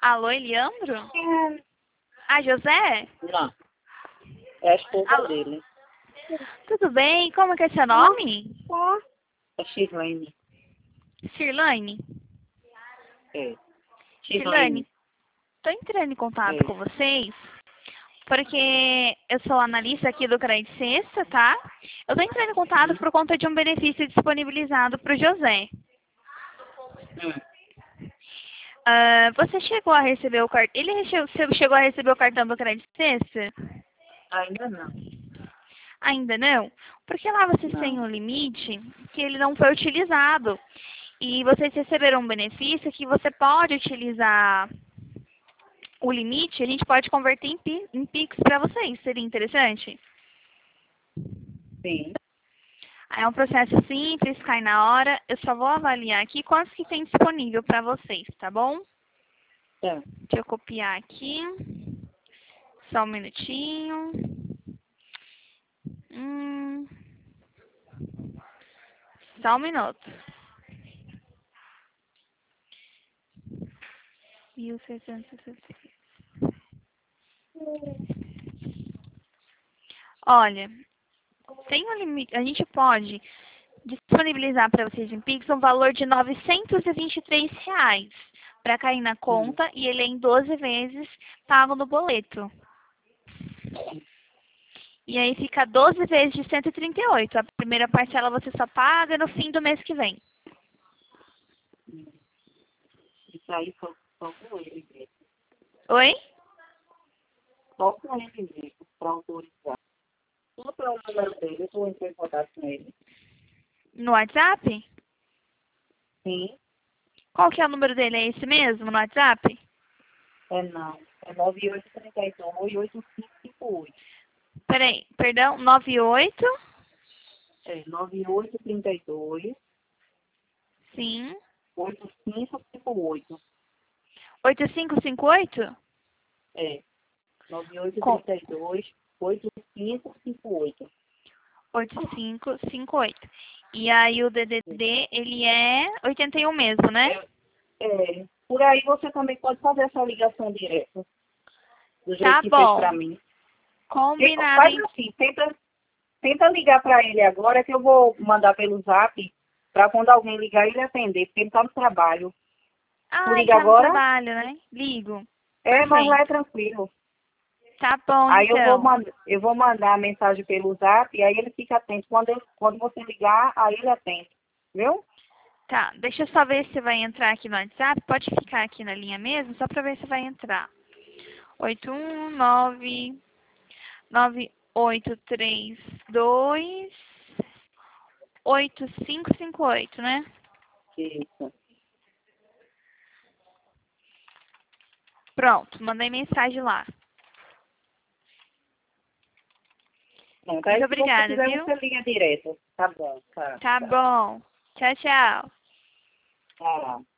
Alô, Eliandro? É. Ah, José? Não, é a esposa Alô? dele. Tudo bem? Como que é seu nome? É Shirlene. Shirlane? É. Shirlane, Shirlene. estou entrando em contato É. com vocês porque eu sou analista aqui do Crédito Sexta, tá? Eu estou entrando em contato Hum. por conta de um benefício disponibilizado para o José. Hum. Você chegou a receber o cartão? Você chegou a receber o cartão do Crédito Sexta? Ainda não. Ainda não? Porque lá vocês têm Não. um limite que ele não foi utilizado. E vocês receberam um benefício que você pode utilizar o limite, a gente pode converter em Pix para vocês. Seria interessante? Sim. Aí é um processo simples, cai na hora. Eu só vou avaliar aqui quantos que tem disponível para vocês, tá bom? Tá. Deixa eu copiar aqui. Só um minutinho. Só um minuto. 1660. Olha, tem um limite. A gente pode disponibilizar para vocês em Pix um valor de R$ 923 para cair na Hum. conta e ele é em 12 vezes pago no boleto. E aí fica 12 vezes de 138. A primeira parcela você só paga no fim do mês que vem. Isso aí só com ele mesmo. Oi? Só com ele mesmo, para autorizar. Tudo para o número dele, eu vou entrar em contato com ele. No WhatsApp? Sim. Qual que é o número dele? É esse mesmo, no WhatsApp? É não. É 9832-8558. Peraí, perdão, 98? É 9832-8558. Sim. 8558? É. Com 9832-8558. 8558. E aí o DDD, ele é 81 mesmo, né? É. Por aí você também pode fazer essa ligação direta. Do jeito Tá que fez pra bom. mim. Combinado, Faz hein? assim, tenta ligar pra ele agora que eu vou mandar pelo zap pra quando alguém ligar ele atender, porque ele tá no trabalho. Tu Ah, ele liga tá no agora? trabalho, né? Ligo. Mas lá é Perfeito. tranquilo. Tá bom, Aí então. eu vou mandar a mensagem pelo zap e aí ele fica atento. Quando você ligar, aí ele atende. Viu? Tá, deixa eu só ver se vai entrar aqui no WhatsApp. Pode ficar aqui na linha mesmo, só pra ver se vai entrar. 81998328558, né? Isso. Pronto, mandei mensagem lá. Pronto, Muito aí se você obrigada, quiser, viu? você liga direto. Tá bom, tá. Tá bom. Tchau, tchau. Tá.